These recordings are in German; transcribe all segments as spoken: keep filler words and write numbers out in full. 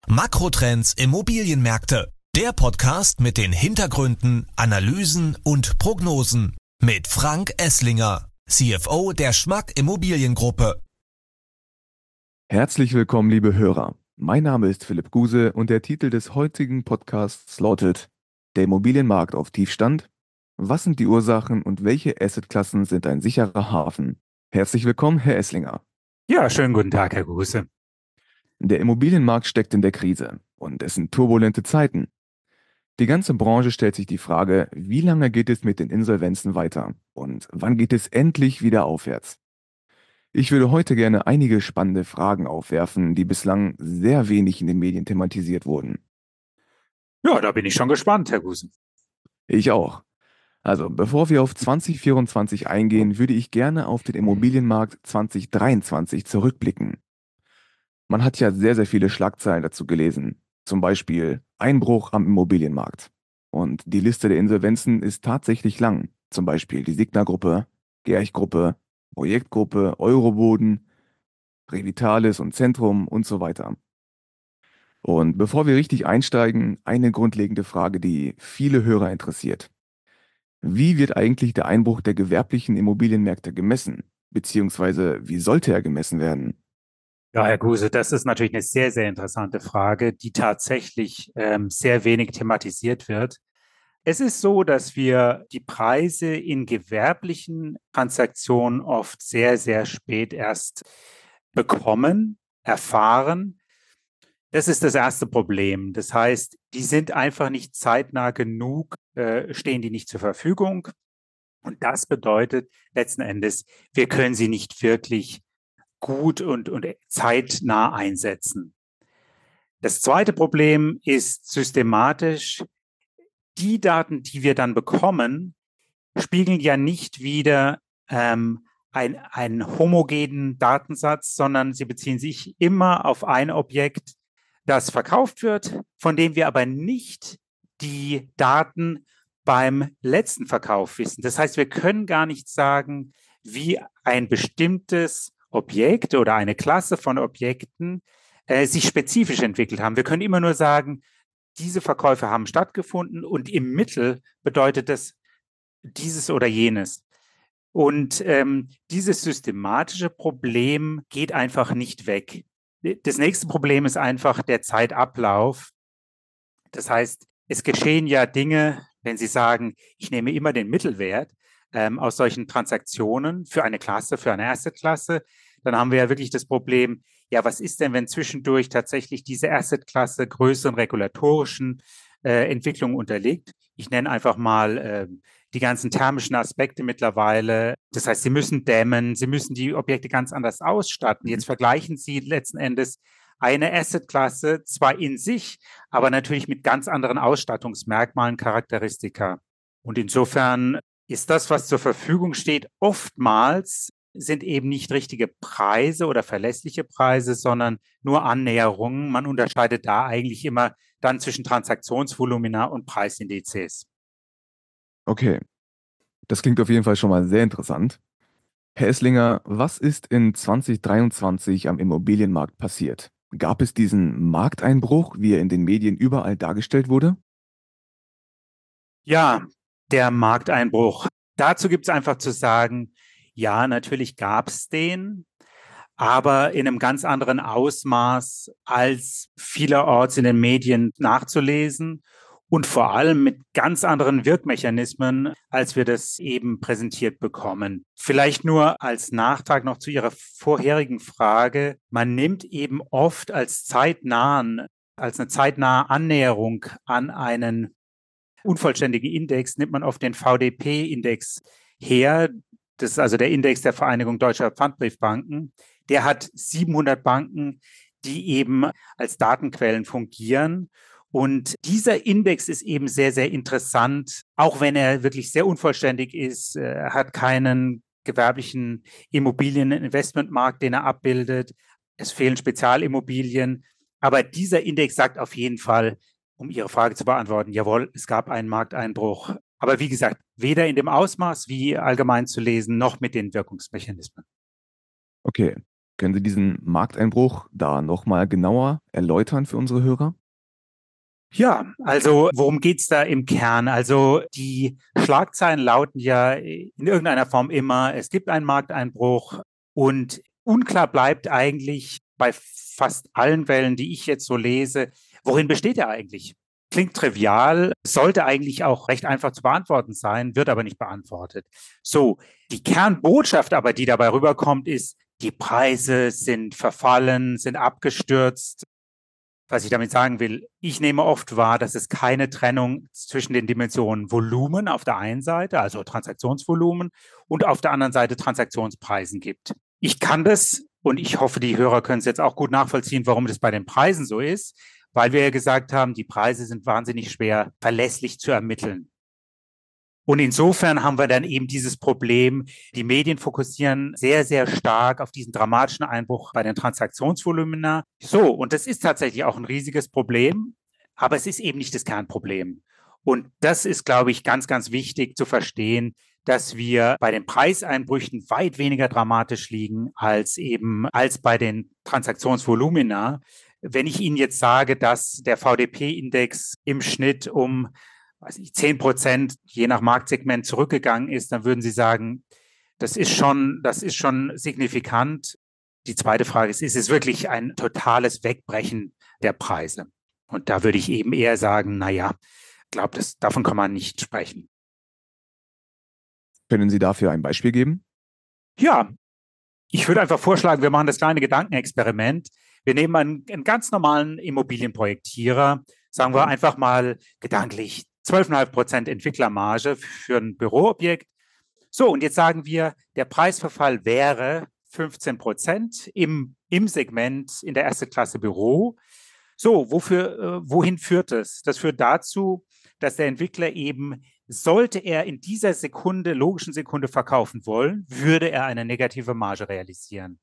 Makrotrends Immobilienmärkte. Der Podcast mit den Hintergründen, Analysen und Prognosen. Mit Frank Esslinger, C F O der Schmack Immobiliengruppe. Herzlich willkommen, liebe Hörer. Mein Name ist Philipp Guse und der Titel des heutigen Podcasts lautet: Der Immobilienmarkt auf Tiefstand? Was sind die Ursachen und welche Assetklassen sind ein sicherer Hafen? Herzlich willkommen, Herr Esslinger. Ja, schönen guten Tag, Herr Guse. Der Immobilienmarkt steckt in der Krise und es sind turbulente Zeiten. Die ganze Branche stellt sich die Frage, wie lange geht es mit den Insolvenzen weiter und wann geht es endlich wieder aufwärts? Ich würde heute gerne einige spannende Fragen aufwerfen, die bislang sehr wenig in den Medien thematisiert wurden. Ja, da bin ich schon gespannt, Herr Guse. Ich auch. Also, bevor wir auf zwanzig vierundzwanzig eingehen, würde ich gerne auf den Immobilienmarkt zwanzig dreiundzwanzig zurückblicken. Man hat ja sehr, sehr viele Schlagzeilen dazu gelesen. Zum Beispiel Einbruch am Immobilienmarkt. Und die Liste der Insolvenzen ist tatsächlich lang. Zum Beispiel die Signa-Gruppe, Gerch-Gruppe, Projektgruppe, Euroboden, Revitalis und Zentrum und so weiter. Und bevor wir richtig einsteigen, eine grundlegende Frage, die viele Hörer interessiert. Wie wird eigentlich der Einbruch der gewerblichen Immobilienmärkte gemessen? Beziehungsweise wie sollte er gemessen werden? Ja, Herr Guse, das ist natürlich eine sehr, sehr interessante Frage, die tatsächlich ähm, sehr wenig thematisiert wird. Es ist so, dass wir die Preise in gewerblichen Transaktionen oft sehr, sehr spät erst bekommen, erfahren. Das ist das erste Problem. Das heißt, die sind einfach nicht zeitnah genug, äh, stehen die nicht zur Verfügung. Und das bedeutet letzten Endes, wir können sie nicht wirklich gut und, und zeitnah einsetzen. Das zweite Problem ist systematisch, die Daten, die wir dann bekommen, spiegeln ja nicht wieder ähm, ein, einen homogenen Datensatz, sondern sie beziehen sich immer auf ein Objekt, das verkauft wird, von dem wir aber nicht die Daten beim letzten Verkauf wissen. Das heißt, wir können gar nicht sagen, wie ein bestimmtes Objekt oder eine Klasse von Objekten äh, sich spezifisch entwickelt haben. Wir können immer nur sagen, diese Verkäufe haben stattgefunden und im Mittel bedeutet das dieses oder jenes. Und ähm, dieses systematische Problem geht einfach nicht weg. Das nächste Problem ist einfach der Zeitablauf. Das heißt, es geschehen ja Dinge, wenn Sie sagen, ich nehme immer den Mittelwert ähm, aus solchen Transaktionen für eine Klasse, für eine Assetklasse, dann haben wir ja wirklich das Problem, ja, was ist denn, wenn zwischendurch tatsächlich diese Assetklasse größeren regulatorischen äh, Entwicklungen unterliegt? Ich nenne einfach mal äh, die ganzen thermischen Aspekte mittlerweile. Das heißt, Sie müssen dämmen, Sie müssen die Objekte ganz anders ausstatten. Jetzt vergleichen Sie letzten Endes eine Assetklasse zwar in sich, aber natürlich mit ganz anderen Ausstattungsmerkmalen, Charakteristika. Und insofern ist das, was zur Verfügung steht, oftmals sind eben nicht richtige Preise oder verlässliche Preise, sondern nur Annäherungen. Man unterscheidet da eigentlich immer dann zwischen Transaktionsvolumina und Preisindizes. Okay, das klingt auf jeden Fall schon mal sehr interessant. Herr Esslinger, was ist in zwanzig dreiundzwanzig am Immobilienmarkt passiert? Gab es diesen Markteinbruch, wie er in den Medien überall dargestellt wurde? Ja, der Markteinbruch. Dazu gibt es einfach zu sagen, ja, natürlich gab es den, aber in einem ganz anderen Ausmaß als vielerorts in den Medien nachzulesen und vor allem mit ganz anderen Wirkmechanismen, als wir das eben präsentiert bekommen. Vielleicht nur als Nachtrag noch zu Ihrer vorherigen Frage. Man nimmt eben oft als zeitnahen, als eine zeitnahe Annäherung an einen unvollständigen Index, nimmt man oft den V D P-Index her. Das ist also der Index der Vereinigung Deutscher Pfandbriefbanken. Der hat siebenhundert Banken, die eben als Datenquellen fungieren. Und dieser Index ist eben sehr, sehr interessant, auch wenn er wirklich sehr unvollständig ist. Er hat keinen gewerblichen Immobilieninvestmentmarkt, den er abbildet. Es fehlen Spezialimmobilien. Aber dieser Index sagt auf jeden Fall, um Ihre Frage zu beantworten, jawohl, es gab einen Markteinbruch. Aber wie gesagt, weder in dem Ausmaß wie allgemein zu lesen, noch mit den Wirkungsmechanismen. Okay, Können Sie diesen Markteinbruch da nochmal genauer erläutern für unsere Hörer? Ja, also worum geht's da im Kern? Also die Schlagzeilen lauten ja in irgendeiner Form immer, es gibt einen Markteinbruch und unklar bleibt eigentlich bei fast allen Wellen, die ich jetzt so lese, worin besteht er eigentlich? Klingt trivial, sollte eigentlich auch recht einfach zu beantworten sein, wird aber nicht beantwortet. So, die Kernbotschaft aber, die dabei rüberkommt, ist, die Preise sind verfallen, sind abgestürzt. Was ich damit sagen will, ich nehme oft wahr, dass es keine Trennung zwischen den Dimensionen Volumen auf der einen Seite, also Transaktionsvolumen, und auf der anderen Seite Transaktionspreisen gibt. Ich kann das und ich hoffe, die Hörer können es jetzt auch gut nachvollziehen, warum das bei den Preisen so ist, weil wir ja gesagt haben, die Preise sind wahnsinnig schwer verlässlich zu ermitteln. Und insofern haben wir dann eben dieses Problem, die Medien fokussieren sehr, sehr stark auf diesen dramatischen Einbruch bei den Transaktionsvolumina. So, und das ist tatsächlich auch ein riesiges Problem, aber es ist eben nicht das Kernproblem. Und das ist, glaube ich, ganz, ganz wichtig zu verstehen, dass wir bei den Preiseinbrüchen weit weniger dramatisch liegen als eben als bei den Transaktionsvolumina. Wenn ich Ihnen jetzt sage, dass der V D P-Index im Schnitt um weiß ich, zehn Prozent je nach Marktsegment zurückgegangen ist, dann würden Sie sagen, das ist schon, das ist schon signifikant. Die zweite Frage ist, ist es wirklich ein totales Wegbrechen der Preise? Und da würde ich eben eher sagen, naja, ich glaube, davon kann man nicht sprechen. Können Sie dafür ein Beispiel geben? Ja, ich würde einfach vorschlagen, wir machen das kleine Gedankenexperiment. Wir nehmen einen, einen ganz normalen Immobilienprojektierer, sagen wir einfach mal gedanklich zwölf Komma fünf Prozent Entwicklermarge für ein Büroobjekt. So, und jetzt sagen wir, der Preisverfall wäre fünfzehn Prozent im, im Segment in der ersten Klasse Büro. So, wofür, äh, wohin führt das? Das führt dazu, dass der Entwickler eben, sollte er in dieser Sekunde, logischen Sekunde verkaufen wollen, würde er eine negative Marge realisieren.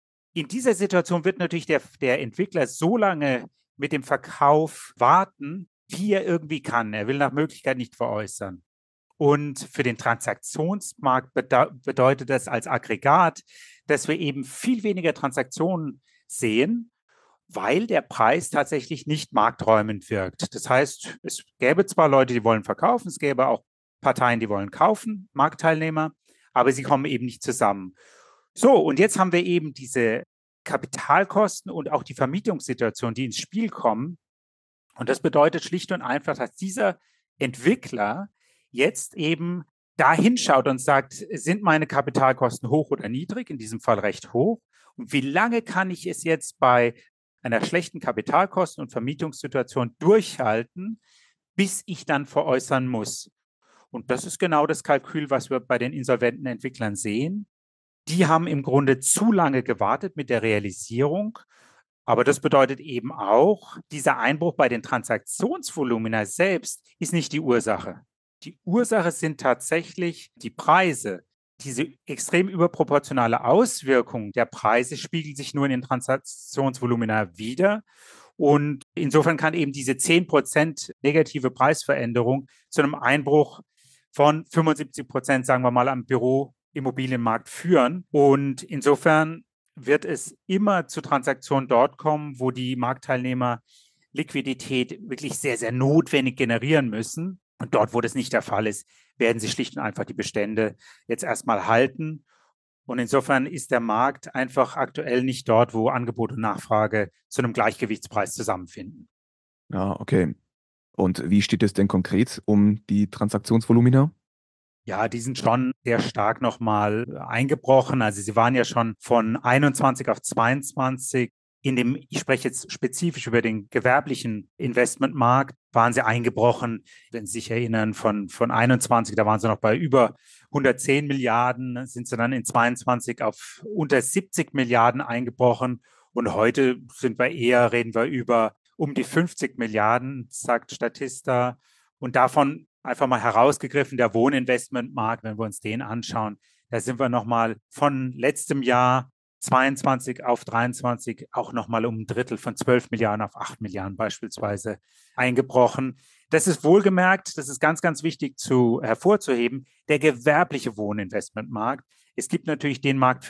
In dieser Situation wird natürlich der, der Entwickler so lange mit dem Verkauf warten, wie er irgendwie kann. Er will nach Möglichkeit nicht veräußern. Und für den Transaktionsmarkt bede- bedeutet das als Aggregat, dass wir eben viel weniger Transaktionen sehen, weil der Preis tatsächlich nicht markträumend wirkt. Das heißt, es gäbe zwar Leute, die wollen verkaufen, es gäbe auch Parteien, die wollen kaufen, Marktteilnehmer, aber sie kommen eben nicht zusammen. So, und jetzt haben wir eben diese Kapitalkosten und auch die Vermietungssituation, die ins Spiel kommen. Und das bedeutet schlicht und einfach, dass dieser Entwickler jetzt eben da hinschaut und sagt, sind meine Kapitalkosten hoch oder niedrig, in diesem Fall recht hoch? Und wie lange kann ich es jetzt bei einer schlechten Kapitalkosten- und Vermietungssituation durchhalten, bis ich dann veräußern muss? Und das ist genau das Kalkül, was wir bei den insolventen Entwicklern sehen. Die haben im Grunde zu lange gewartet mit der Realisierung. Aber das bedeutet eben auch, dieser Einbruch bei den Transaktionsvolumina selbst ist nicht die Ursache. Die Ursache sind tatsächlich die Preise. Diese extrem überproportionale Auswirkung der Preise spiegelt sich nur in den Transaktionsvolumina wider. Und insofern kann eben diese zehn Prozent negative Preisveränderung zu einem Einbruch von fünfundsiebzig Prozent, sagen wir mal, am Büroimmobilienmarkt führen. Und insofern wird es immer zu Transaktionen dort kommen, wo die Marktteilnehmer Liquidität wirklich sehr, sehr notwendig generieren müssen. Und dort, wo das nicht der Fall ist, werden sie schlicht und einfach die Bestände jetzt erstmal halten. Und insofern ist der Markt einfach aktuell nicht dort, wo Angebot und Nachfrage zu einem Gleichgewichtspreis zusammenfinden. Ja, okay. Und wie steht es denn konkret um die Transaktionsvolumina? Ja, die sind schon sehr stark nochmal eingebrochen. Also sie waren ja schon von einundzwanzig auf zweiundzwanzig. In dem, ich spreche jetzt spezifisch über den gewerblichen Investmentmarkt, waren sie eingebrochen. Wenn Sie sich erinnern, von, von einundzwanzig, da waren sie noch bei über hundertzehn Milliarden, sind sie dann in zweiundzwanzig auf unter siebzig Milliarden eingebrochen. Und heute sind wir eher, reden wir über um die fünfzig Milliarden, sagt Statista. Und davon einfach mal herausgegriffen, der Wohninvestmentmarkt, wenn wir uns den anschauen, da sind wir nochmal von letztem Jahr zweiundzwanzig auf dreiundzwanzig auch nochmal um ein Drittel von zwölf Milliarden auf acht Milliarden beispielsweise eingebrochen. Das ist wohlgemerkt, das ist ganz, ganz wichtig zu hervorzuheben, der gewerbliche Wohninvestmentmarkt. Es gibt natürlich den Markt für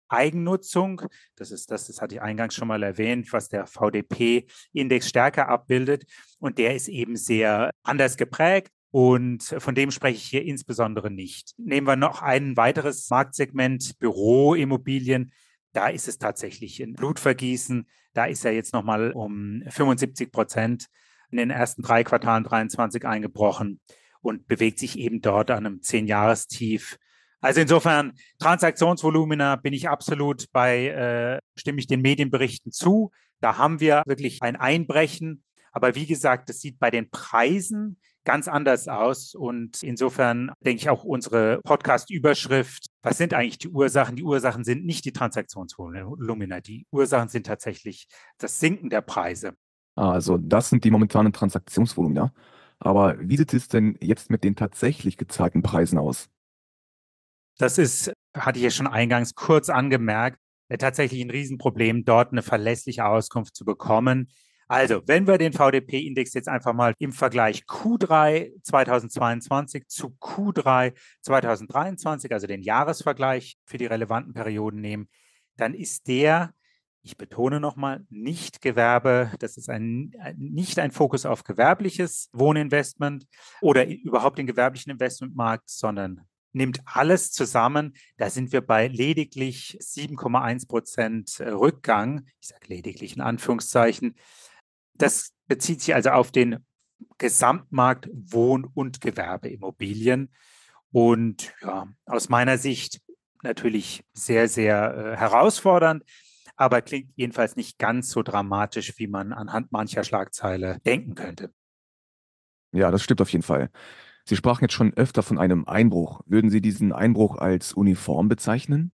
Eigennutzung. Das ist das, das hatte ich eingangs schon mal erwähnt, was der V D P-Index stärker abbildet. Und der ist eben sehr anders geprägt. Und von dem spreche ich hier insbesondere nicht. Nehmen wir noch ein weiteres Marktsegment, Büroimmobilien. Da ist es tatsächlich ein Blutvergießen. Da ist er jetzt nochmal um fünfundsiebzig Prozent in den ersten drei Quartalen dreiundzwanzig eingebrochen und bewegt sich eben dort an einem zehn-Jahrestief. Also insofern, Transaktionsvolumina bin ich absolut bei, äh, stimme ich den Medienberichten zu. Da haben wir wirklich ein Einbrechen. Aber wie gesagt, das sieht bei den Preisen ganz anders aus. Und insofern denke ich auch unsere Podcast-Überschrift, was sind eigentlich die Ursachen? Die Ursachen sind nicht die Transaktionsvolumina. Die Ursachen sind tatsächlich das Sinken der Preise. Also das sind die momentanen Transaktionsvolumina. Aber wie sieht es denn jetzt mit den tatsächlich gezahlten Preisen aus? Das ist, hatte ich ja schon eingangs kurz angemerkt, tatsächlich ein Riesenproblem, dort eine verlässliche Auskunft zu bekommen. Also, wenn wir den V D P-Index jetzt einfach mal im Vergleich Q drei zweitausendzweiundzwanzig zu Q drei zweitausenddreiundzwanzig, also den Jahresvergleich für die relevanten Perioden nehmen, dann ist der, ich betone nochmal, nicht Gewerbe, das ist ein, nicht ein Fokus auf gewerbliches Wohninvestment oder überhaupt den gewerblichen Investmentmarkt, sondern nimmt alles zusammen. Da sind wir bei lediglich sieben Komma eins Prozent Rückgang. Ich sage lediglich in Anführungszeichen. Das bezieht sich also auf den Gesamtmarkt Wohn- und Gewerbeimmobilien. Und ja, aus meiner Sicht natürlich sehr, sehr äh, herausfordernd, aber klingt jedenfalls nicht ganz so dramatisch, wie man anhand mancher Schlagzeile denken könnte. Ja, das stimmt auf jeden Fall. Sie sprachen jetzt schon öfter von einem Einbruch. Würden Sie diesen Einbruch als uniform bezeichnen?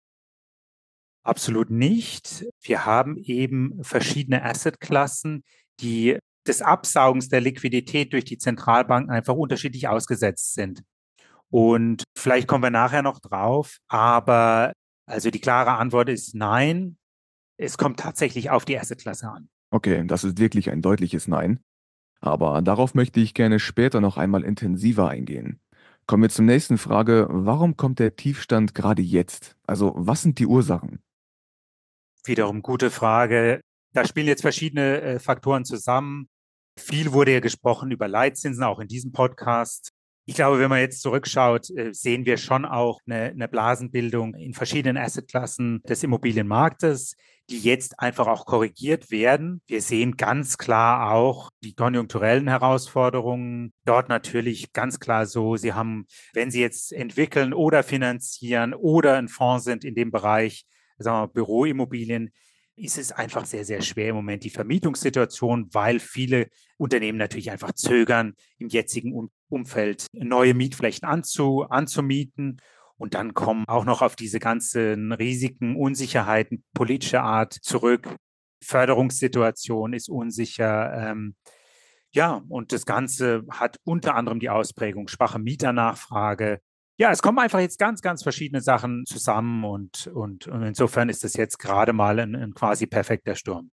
Absolut nicht. Wir haben eben verschiedene Assetklassen, die des Absaugens der Liquidität durch die Zentralbanken einfach unterschiedlich ausgesetzt sind. Und vielleicht kommen wir nachher noch drauf, aber also die klare Antwort ist nein. Es kommt tatsächlich auf die Assetklasse an. Okay, das ist wirklich ein deutliches Nein. Aber darauf möchte ich gerne später noch einmal intensiver eingehen. Kommen wir zur nächsten Frage. Warum kommt der Tiefstand gerade jetzt? Also, was sind die Ursachen? Wiederum gute Frage. Da spielen jetzt verschiedene äh, Faktoren zusammen. Viel wurde ja gesprochen über Leitzinsen, auch in diesem Podcast. Ich glaube, wenn man jetzt zurückschaut, äh, sehen wir schon auch eine, eine Blasenbildung in verschiedenen Assetklassen des Immobilienmarktes, die jetzt einfach auch korrigiert werden. Wir sehen ganz klar auch die konjunkturellen Herausforderungen. Dort natürlich ganz klar so, Sie haben, wenn Sie jetzt entwickeln oder finanzieren oder ein Fonds sind in dem Bereich, sagen wir mal, Büroimmobilien, ist es einfach sehr, sehr schwer im Moment die Vermietungssituation, weil viele Unternehmen natürlich einfach zögern, im jetzigen um Umfeld neue Mietflächen anzu anzumieten. Und dann kommen auch noch auf diese ganzen Risiken, Unsicherheiten politischer Art zurück. Förderungssituation ist unsicher. Ähm, ja, und das Ganze hat unter anderem die Ausprägung schwache Mieternachfrage. Ja, es kommen einfach jetzt ganz, ganz verschiedene Sachen zusammen und, und, und insofern ist das jetzt gerade mal ein, ein quasi perfekter Sturm.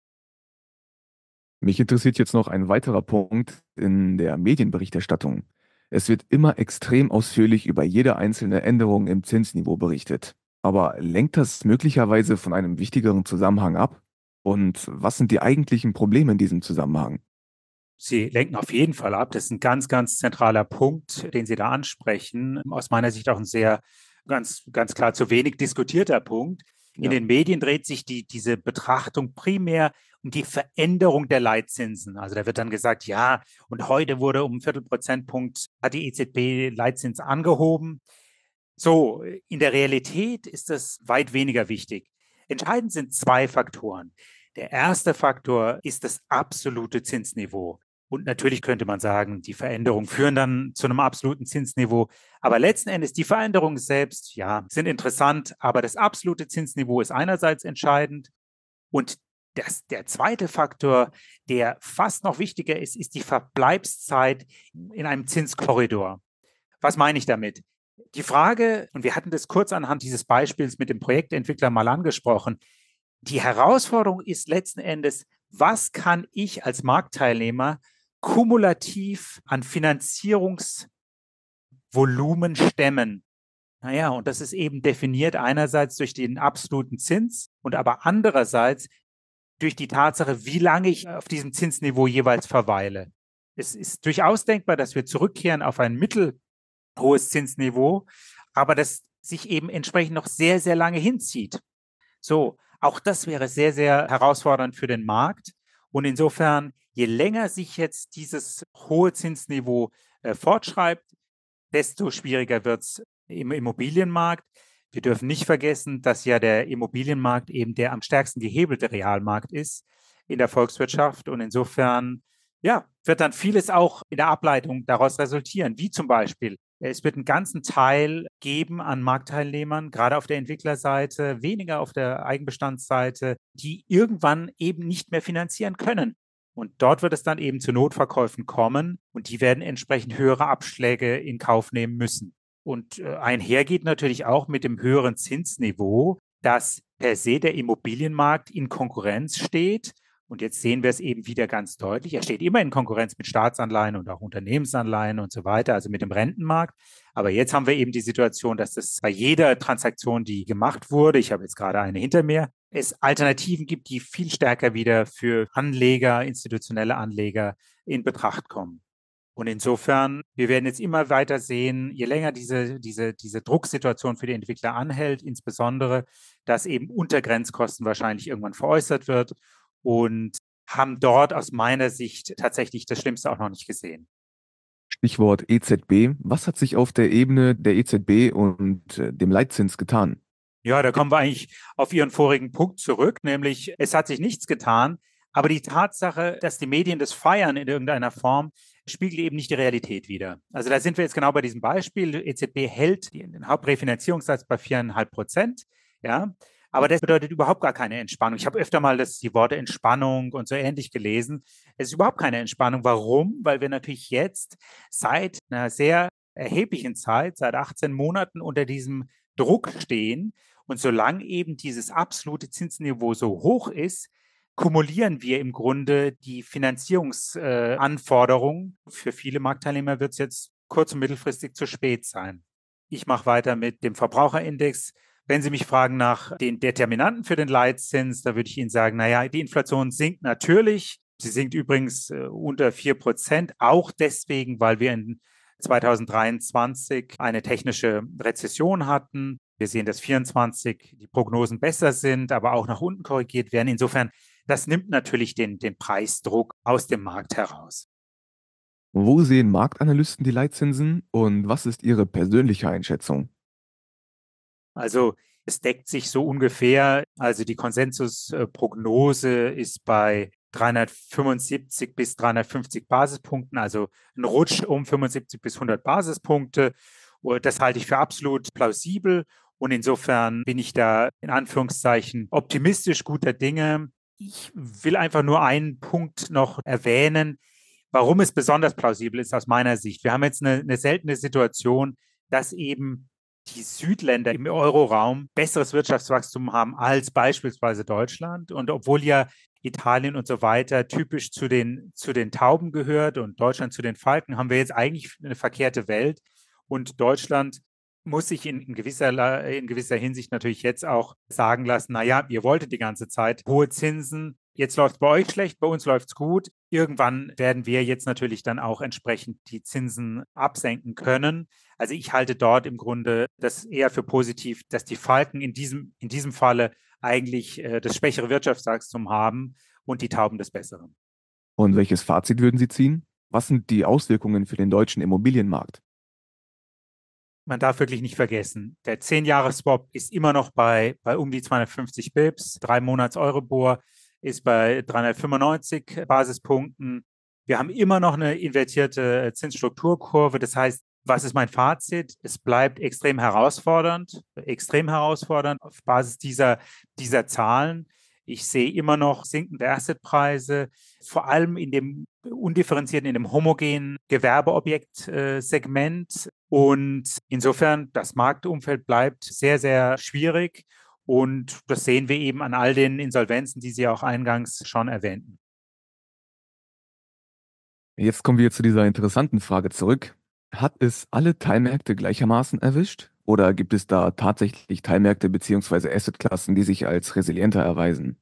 Mich interessiert jetzt noch ein weiterer Punkt in der Medienberichterstattung. Es wird immer extrem ausführlich über jede einzelne Änderung im Zinsniveau berichtet. Aber lenkt das möglicherweise von einem wichtigeren Zusammenhang ab? Und was sind die eigentlichen Probleme in diesem Zusammenhang? Sie lenken auf jeden Fall ab. Das ist ein ganz, ganz zentraler Punkt, den Sie da ansprechen. Aus meiner Sicht auch ein sehr, ganz, ganz klar zu wenig diskutierter Punkt. In Ja. den Medien dreht sich die, diese Betrachtung primär um die Veränderung der Leitzinsen. Also da wird dann gesagt, ja, und heute wurde um einen Viertelprozentpunkt, hat die E Z B Leitzins angehoben. So, in der Realität ist das weit weniger wichtig. Entscheidend sind zwei Faktoren. Der erste Faktor ist das absolute Zinsniveau. Und natürlich könnte man sagen, die Veränderungen führen dann zu einem absoluten Zinsniveau. Aber letzten Endes, die Veränderungen selbst, ja, sind interessant. Aber das absolute Zinsniveau ist einerseits entscheidend. Und das, der zweite Faktor, der fast noch wichtiger ist, ist die Verbleibszeit in einem Zinskorridor. Was meine ich damit? Die Frage, und wir hatten das kurz anhand dieses Beispiels mit dem Projektentwickler mal angesprochen, die Herausforderung ist letzten Endes, was kann ich als Marktteilnehmer kumulativ an Finanzierungsvolumen stemmen? Naja, und das ist eben definiert einerseits durch den absoluten Zins und aber andererseits durch die Tatsache, wie lange ich auf diesem Zinsniveau jeweils verweile. Es ist durchaus denkbar, dass wir zurückkehren auf ein mittelhohes Zinsniveau, aber das sich eben entsprechend noch sehr, sehr lange hinzieht. So, auch das wäre sehr, sehr herausfordernd für den Markt. Und insofern, je länger sich jetzt dieses hohe Zinsniveau äh, fortschreibt, desto schwieriger wird es im Immobilienmarkt. Wir dürfen nicht vergessen, dass ja der Immobilienmarkt eben der am stärksten gehebelte Realmarkt ist in der Volkswirtschaft. Und insofern, ja, wird dann vieles auch in der Ableitung daraus resultieren, wie zum Beispiel, es wird einen ganzen Teil geben an Marktteilnehmern, gerade auf der Entwicklerseite, weniger auf der Eigenbestandsseite, die irgendwann eben nicht mehr finanzieren können. Und dort wird es dann eben zu Notverkäufen kommen und die werden entsprechend höhere Abschläge in Kauf nehmen müssen. Und äh, einher geht natürlich auch mit dem höheren Zinsniveau, dass per se der Immobilienmarkt in Konkurrenz steht. Und jetzt sehen wir es eben wieder ganz deutlich. Er steht immer in Konkurrenz mit Staatsanleihen und auch Unternehmensanleihen und so weiter, also mit dem Rentenmarkt. Aber jetzt haben wir eben die Situation, dass es bei jeder Transaktion, die gemacht wurde, ich habe jetzt gerade eine hinter mir, es Alternativen gibt, die viel stärker wieder für Anleger, institutionelle Anleger in Betracht kommen. Und insofern, wir werden jetzt immer weiter sehen, je länger diese, diese, diese Drucksituation für die Entwickler anhält, insbesondere, dass eben Untergrenzkosten wahrscheinlich irgendwann veräußert wird und haben dort aus meiner Sicht tatsächlich das Schlimmste auch noch nicht gesehen. Stichwort E Z B. Was hat sich auf der Ebene der E Z B und äh, dem Leitzins getan? Ja, da kommen wir eigentlich auf Ihren vorigen Punkt zurück, nämlich es hat sich nichts getan, aber die Tatsache, dass die Medien das feiern in irgendeiner Form, spiegelt eben nicht die Realität wider. Also da sind wir jetzt genau bei diesem Beispiel. Die E Z B hält den Hauptrefinanzierungssatz bei vier Komma fünf Prozent. Ja, aber das bedeutet überhaupt gar keine Entspannung. Ich habe öfter mal das, die Worte Entspannung und so ähnlich gelesen. Es ist überhaupt keine Entspannung. Warum? Weil wir natürlich jetzt seit einer sehr erheblichen Zeit, seit achtzehn Monaten unter diesem Druck stehen. Und solange eben dieses absolute Zinsniveau so hoch ist, kumulieren wir im Grunde die Finanzierungsanforderungen. Äh, Für viele Marktteilnehmer wird es jetzt kurz- und mittelfristig zu spät sein. Ich mache weiter mit dem Verbraucherindex. Wenn Sie mich fragen nach den Determinanten für den Leitzins, da würde ich Ihnen sagen, naja, die Inflation sinkt natürlich. Sie sinkt übrigens äh, unter vier Prozent, auch deswegen, weil wir in zweitausenddreiundzwanzig eine technische Rezession hatten. Wir sehen, dass vierundzwanzig die Prognosen besser sind, aber auch nach unten korrigiert werden. Insofern, das nimmt natürlich den, den Preisdruck aus dem Markt heraus. Wo sehen Marktanalysten die Leitzinsen und was ist Ihre persönliche Einschätzung? Also es deckt sich so ungefähr. Also die Konsensusprognose ist bei dreihundertfünfundsiebzig bis dreihundertfünfzig Basispunkten, also ein Rutsch um fünfundsiebzig bis hundert Basispunkte. Das halte ich für absolut plausibel. Und insofern bin ich da in Anführungszeichen optimistisch guter Dinge. Ich will einfach nur einen Punkt noch erwähnen, warum es besonders plausibel ist aus meiner Sicht. Wir haben jetzt eine, eine seltene Situation, dass eben die Südländer im Euroraum besseres Wirtschaftswachstum haben als beispielsweise Deutschland. Und obwohl ja Italien und so weiter typisch zu den, zu den Tauben gehört und Deutschland zu den Falken, haben wir jetzt eigentlich eine verkehrte Welt. Und Deutschland muss sich in, in, gewisser, in gewisser Hinsicht natürlich jetzt auch sagen lassen, naja, ihr wolltet die ganze Zeit hohe Zinsen, jetzt läuft es bei euch schlecht, bei uns läuft es gut. Irgendwann werden wir jetzt natürlich dann auch entsprechend die Zinsen absenken können. Also ich halte dort im Grunde das eher für positiv, dass die Falken in diesem, in diesem Falle eigentlich äh, das schwächere Wirtschaftswachstum haben und die Tauben das bessere. Und welches Fazit würden Sie ziehen? Was sind die Auswirkungen für den deutschen Immobilienmarkt? Man darf wirklich nicht vergessen, der zehn-Jahres-Swap ist immer noch bei, bei um die zweihundertfünfzig Bips, drei Monats Euribor ist bei dreihundertfünfundneunzig Basispunkten. Wir haben immer noch eine invertierte Zinsstrukturkurve. Das heißt, was ist mein Fazit? Es bleibt extrem herausfordernd, extrem herausfordernd auf Basis dieser, dieser Zahlen. Ich sehe immer noch sinkende Assetpreise, vor allem in dem undifferenzierten, in dem homogenen Gewerbeobjektsegment. Und insofern, das Marktumfeld bleibt sehr, sehr schwierig. Und das sehen wir eben an all den Insolvenzen, die Sie auch eingangs schon erwähnten. Jetzt kommen wir zu dieser interessanten Frage zurück. Hat es alle Teilmärkte gleichermaßen erwischt Oder gibt es da tatsächlich Teilmärkte bzw. Assetklassen, die sich als resilienter erweisen?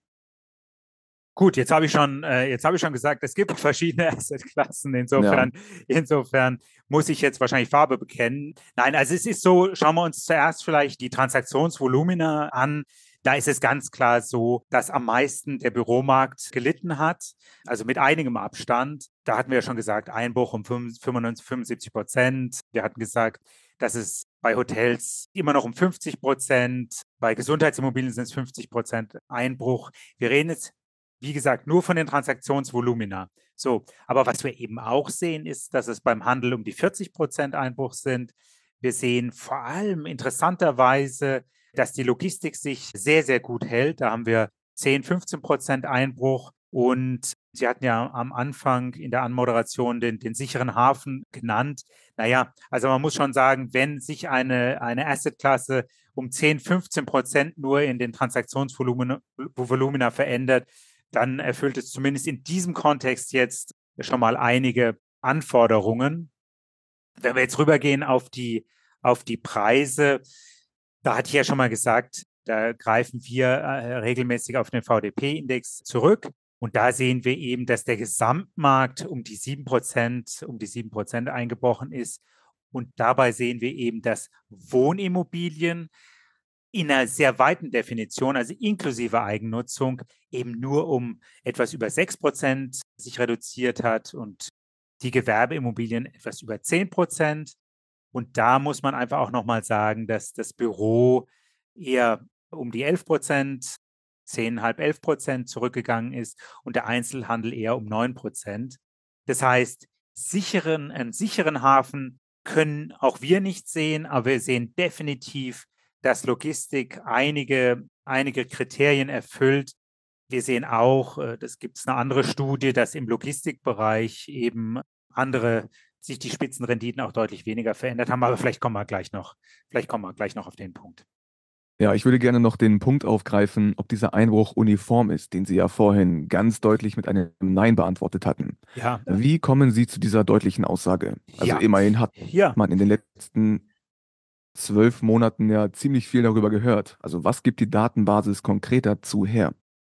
Gut, jetzt habe ich schon, äh, jetzt habe ich schon gesagt, es gibt verschiedene Assetklassen. Ja, Insofern, insofern muss ich jetzt wahrscheinlich Farbe bekennen. Nein, also es ist so, schauen wir uns zuerst vielleicht die Transaktionsvolumina an. Da ist es ganz klar so, dass am meisten der Büromarkt gelitten hat, also mit einigem Abstand. Da hatten wir ja schon gesagt, Einbruch um fünfundneunzig, fünfundsiebzig Prozent. Wir hatten gesagt, dass es bei Hotels immer noch um fünfzig Prozent, bei Gesundheitsimmobilien sind es fünfzig Prozent Einbruch. Wir reden jetzt, wie gesagt, nur von den Transaktionsvolumina. So, aber was wir eben auch sehen, ist, dass es beim Handel um die vierzig Prozent Einbruch sind. Wir sehen vor allem interessanterweise, dass die Logistik sich sehr, sehr gut hält. Da haben wir zehn, fünfzehn Prozent Einbruch. Und Sie hatten ja am Anfang in der Anmoderation den, den sicheren Hafen genannt. Naja, also man muss schon sagen, wenn sich eine, eine Assetklasse um zehn, fünfzehn Prozent nur in den Transaktionsvolumina Volumina verändert, dann erfüllt es zumindest in diesem Kontext jetzt schon mal einige Anforderungen. Wenn wir jetzt rübergehen auf die, auf die Preise, da hatte ich ja schon mal gesagt, da greifen wir äh, regelmäßig auf den V D P-Index zurück. Und da sehen wir eben, dass der Gesamtmarkt um die sieben Prozent, um die sieben Prozent eingebrochen ist. Und dabei sehen wir eben, dass Wohnimmobilien in einer sehr weiten Definition, also inklusive Eigennutzung, eben nur um etwas über sechs Prozent sich reduziert hat und die Gewerbeimmobilien etwas über zehn Prozent. Und da muss man einfach auch nochmal sagen, dass das Büro eher um die elf Prozent, zehn Komma fünf, elf Prozent zurückgegangen ist und der Einzelhandel eher um neun Prozent. Das heißt, sicheren, einen sicheren Hafen können auch wir nicht sehen, aber wir sehen definitiv, dass Logistik einige, einige Kriterien erfüllt. Wir sehen auch, das gibt es eine andere Studie, dass im Logistikbereich eben andere, sich die Spitzenrenditen auch deutlich weniger verändert haben. Aber vielleicht kommen wir gleich noch, vielleicht kommen wir gleich noch auf den Punkt. Ja, ich würde gerne noch den Punkt aufgreifen, ob dieser Einbruch uniform ist, den Sie ja vorhin ganz deutlich mit einem Nein beantwortet hatten. Ja. Wie kommen Sie zu dieser deutlichen Aussage? Also Ja. immerhin hat Ja. man in den letzten zwölf Monaten ja ziemlich viel darüber gehört. Also was gibt die Datenbasis konkret dazu her?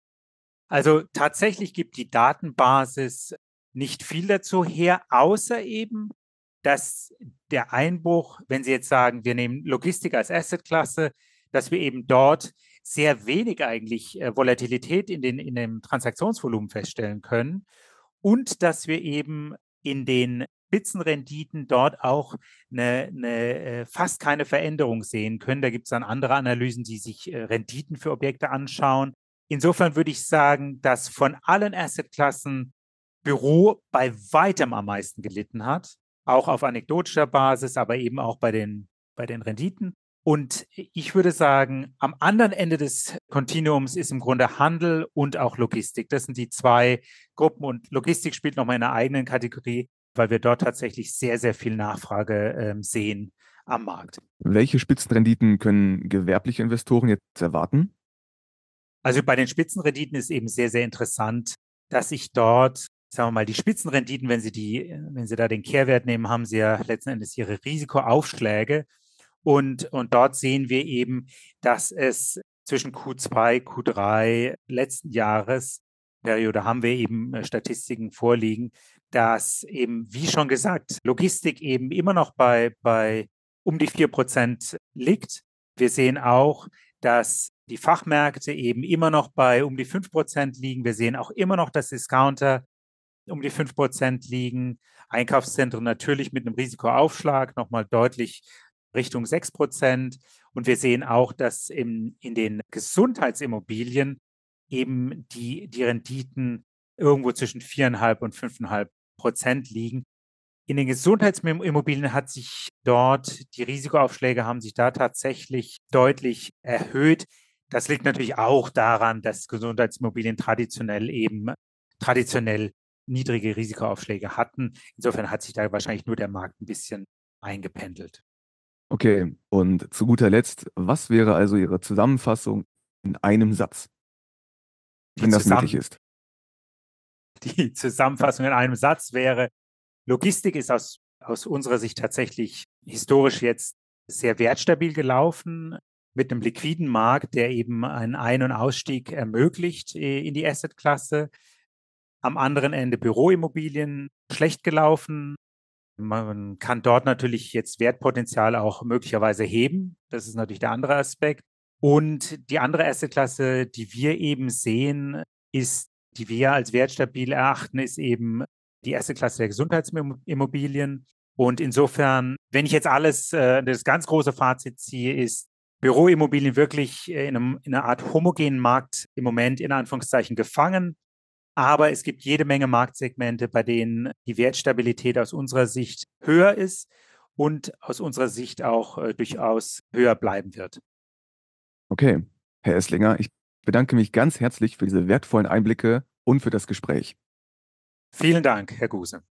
Also tatsächlich gibt die Datenbasis nicht viel dazu her, außer eben, dass der Einbruch, wenn Sie jetzt sagen, wir nehmen Logistik als Assetklasse, dass wir eben dort sehr wenig eigentlich äh, Volatilität in, den, in dem Transaktionsvolumen feststellen können und dass wir eben in den Spitzenrenditen dort auch eine, eine, äh, fast keine Veränderung sehen können. Da gibt es dann andere Analysen, die sich äh, Renditen für Objekte anschauen. Insofern würde ich sagen, dass von allen Assetklassen Büro bei weitem am meisten gelitten hat, auch auf anekdotischer Basis, aber eben auch bei den, bei den Renditen. Und ich würde sagen, am anderen Ende des Kontinuums ist im Grunde Handel und auch Logistik. Das sind die zwei Gruppen und Logistik spielt nochmal in einer eigenen Kategorie, weil wir dort tatsächlich sehr, sehr viel Nachfrage ähm, sehen am Markt. Welche Spitzenrenditen können gewerbliche Investoren jetzt erwarten? Also bei den Spitzenrenditen ist eben sehr, sehr interessant, dass sich dort, sagen wir mal, die Spitzenrenditen, wenn Sie die, wenn Sie da den Kehrwert nehmen, haben Sie ja letzten Endes Ihre Risikoaufschläge. Und, und dort sehen wir eben, dass es zwischen Q zwei, Q drei letzten Jahres, Periode, haben wir eben Statistiken vorliegen, dass eben, wie schon gesagt, Logistik eben immer noch bei, bei um die vier Prozent liegt. Wir sehen auch, dass die Fachmärkte eben immer noch bei um die fünf Prozent liegen. Wir sehen auch immer noch, dass Discounter um die fünf Prozent liegen. Einkaufszentren natürlich mit einem Risikoaufschlag nochmal deutlich Richtung sechs Prozent. Und wir sehen auch, dass im, in den Gesundheitsimmobilien eben die, die Renditen irgendwo zwischen vier Komma fünf und fünf Komma fünf Prozent liegen. In den Gesundheitsimmobilien hat sich dort, die Risikoaufschläge haben sich da tatsächlich deutlich erhöht. Das liegt natürlich auch daran, dass Gesundheitsimmobilien traditionell eben traditionell niedrige Risikoaufschläge hatten. Insofern hat sich da wahrscheinlich nur der Markt ein bisschen eingependelt. Okay, und zu guter Letzt, was wäre also Ihre Zusammenfassung in einem Satz, wenn das möglich ist? Die Zusammenfassung in einem Satz wäre, Logistik ist aus, aus unserer Sicht tatsächlich historisch jetzt sehr wertstabil gelaufen mit einem liquiden Markt, der eben einen Ein- und Ausstieg ermöglicht in die Assetklasse. Am anderen Ende Büroimmobilien schlecht gelaufen. Man kann dort natürlich jetzt Wertpotenzial auch möglicherweise heben. Das ist natürlich der andere Aspekt. Und die andere Assetklasse, die wir eben sehen, ist, die wir als wertstabil erachten, ist eben die Assetklasse der Gesundheitsimmobilien. Und insofern, wenn ich jetzt alles, äh, das ganz große Fazit ziehe, ist Büroimmobilien wirklich in, einem, in einer Art homogenen Markt im Moment in Anführungszeichen gefangen. Aber es gibt jede Menge Marktsegmente, bei denen die Wertstabilität aus unserer Sicht höher ist und aus unserer Sicht auch äh, durchaus höher bleiben wird. Okay, Herr Esslinger, ich bedanke mich ganz herzlich für diese wertvollen Einblicke und für das Gespräch. Vielen Dank, Herr Guse.